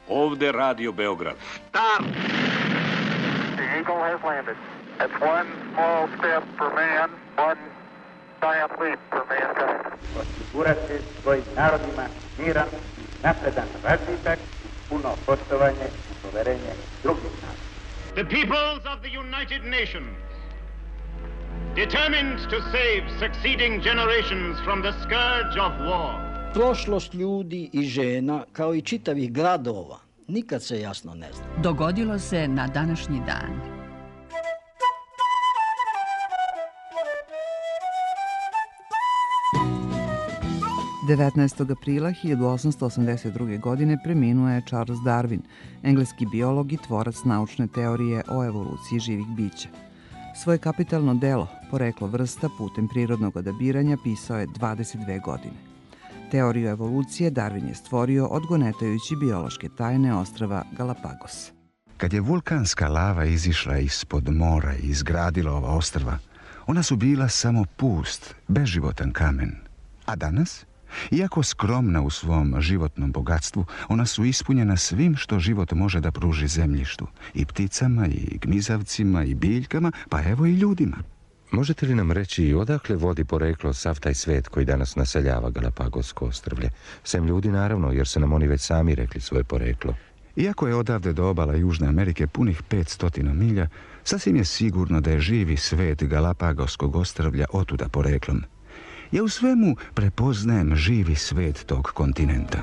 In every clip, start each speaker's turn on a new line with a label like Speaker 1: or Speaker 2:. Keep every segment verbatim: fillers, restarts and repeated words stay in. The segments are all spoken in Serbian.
Speaker 1: Ovde Radio Beograd.
Speaker 2: Start! The Eagle has landed. It's one small step for man, one giant leap for mankind.
Speaker 3: Osigurati svojim narodima miran i napredan razvitak, puno poštovanje i poverenje drugih naroda.
Speaker 4: The peoples of the United Nations, determined to save succeeding generations from the scourge of war.
Speaker 5: Prošlost ljudi i žena, kao i čitavih gradova, nikad se jasno ne zna.
Speaker 6: Dogodilo se na današnji dan.
Speaker 7: devetnaestog aprila hiljadu osamsto osamdeset druge. godine preminuo je Charles Darwin, engleski biolog i tvorac naučne teorije o evoluciji živih bića. Svoje kapitalno delo, Poreklo vrsta putem prirodnog odabiranja, pisao je dvadeset dve godine. Teoriju evolucije Darwin je stvorio odgonetajući biološke tajne ostrva Galapagos.
Speaker 8: Kad je vulkanska lava izišla ispod mora i izgradila ova ostrva, ona su bila samo pust, beživotan kamen. A danas, iako skromna u svom životnom bogatstvu, ona su ispunjena svim što život može da pruži zemljištu, i pticama, i gmizavcima, i biljkama, pa evo i ljudima.
Speaker 9: Možete li nam reći odakle vodi poreklo sav taj svet koji danas naseljava Galapagosko ostrvlje? Sem ljudi, naravno, jer su nam oni već sami rekli svoje poreklo.
Speaker 8: Iako je odavde do obala Južne Amerike punih petsto milja, sasvim je sigurno da je živi svet Galapagoskog ostrvlja otuda poreklom. Ja u svemu prepoznajem živi svet tog kontinenta.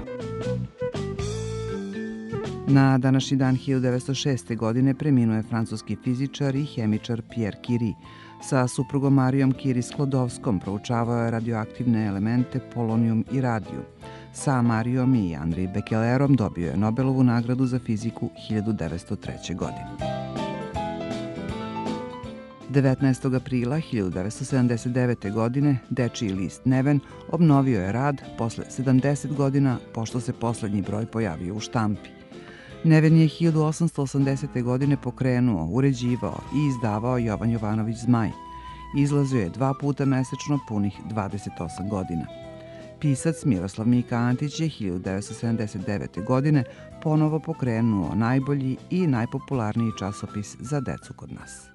Speaker 7: Na današnji dan hiljadu devetsto šeste. godine preminuo je francuski fizičar i hemičar Pierre Curie. Sa suprugom Marijom Curie Sklodovskom proučavao je radioaktivne elemente polonijum i radijum. Sa Marijom i Andrej Bekelerom dobio je Nobelovu nagradu za fiziku hiljadu devetsto treće. godine. devetnaestog aprila hiljadu devetsto sedamdeset devete. godine dečiji list Neven obnovio je rad posle sedamdeset godina pošto se poslednji broj pojavio u štampi. Neven je hiljadu osamsto osamdesete. godine pokrenuo, uređivao i izdavao Jovan Jovanović Zmaj. Izlazio je dva puta mesečno punih dvadeset osam godina. Pisac Miroslav Mika Antić je hiljadu devetsto sedamdeset devete. godine ponovo pokrenuo najbolji i najpopularniji časopis za decu kod nas.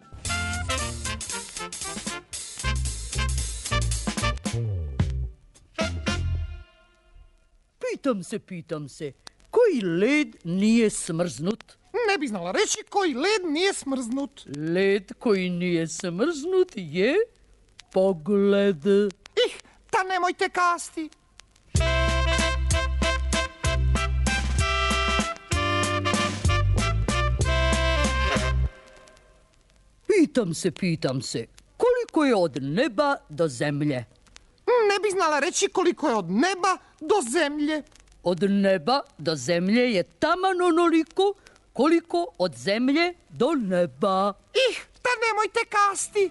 Speaker 10: Pitam se, pitam se, koji led nije smrznut?
Speaker 11: Ne bi znala reći koji led nije smrznut.
Speaker 10: Led koji nije smrznut je pogled.
Speaker 11: Ih, ta nemojte kasti.
Speaker 10: Pitam se, pitam se, koliko je od neba do zemlje?
Speaker 11: Ne bi znala reći koliko je od neba do zemlje.
Speaker 10: Od neba do zemlje je taman onoliko koliko od zemlje do neba.
Speaker 11: Ih, ta nemojte kasti.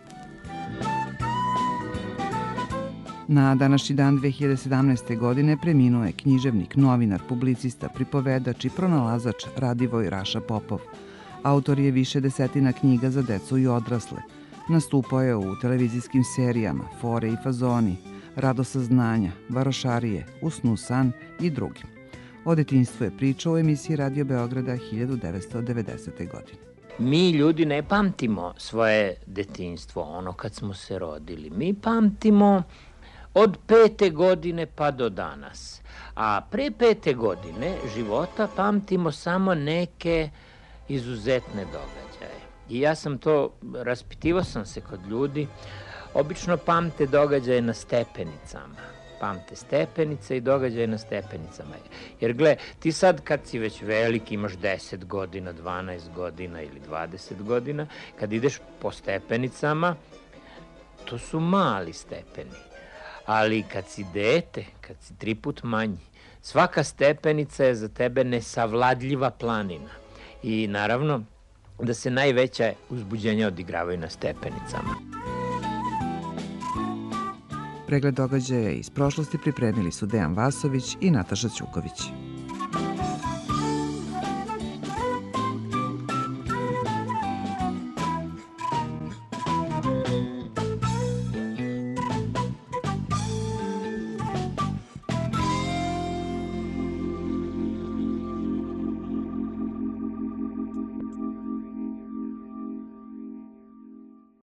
Speaker 7: Na današnji dan dve hiljade sedamnaeste. godine preminuo je književnik, novinar, publicista, pripovedač i pronalazač Radivoj Raša Popov. Autor je više desetina knjiga za decu i odrasle. Nastupao je u televizijskim serijama Fore i fazoni, Rado saznanja, Varošarije, U snu san i drugim. O detinjstvu je pričao u emisiji Radio Beograda hiljadu devetsto devedesete. godine.
Speaker 12: Mi ljudi ne pamtimo svoje detinjstvo, ono kad smo se rodili. Mi pamtimo od pete godine pa do danas. A pre pete godine života pamtimo samo neke izuzetne događaje. I ja sam to, raspitivao sam se kod ljudi, obično pamte događaje na stepenicama. Pamte stepenice i događaje na stepenicama. Jer gle, ti sad kad si već veliki, imaš deset godina, dvanaest godina ili dvadeset godina, kad ideš po stepenicama, to su mali stepeni. Ali kad si dete, kad si tri put manji, svaka stepenica je za tebe nesavladljiva planina. I naravno da se najveća uzbuđenja odigravaju na stepenicama.
Speaker 7: Pregled događaja iz prošlosti pripremili su Dejan Vasović i Nataša Ćuković.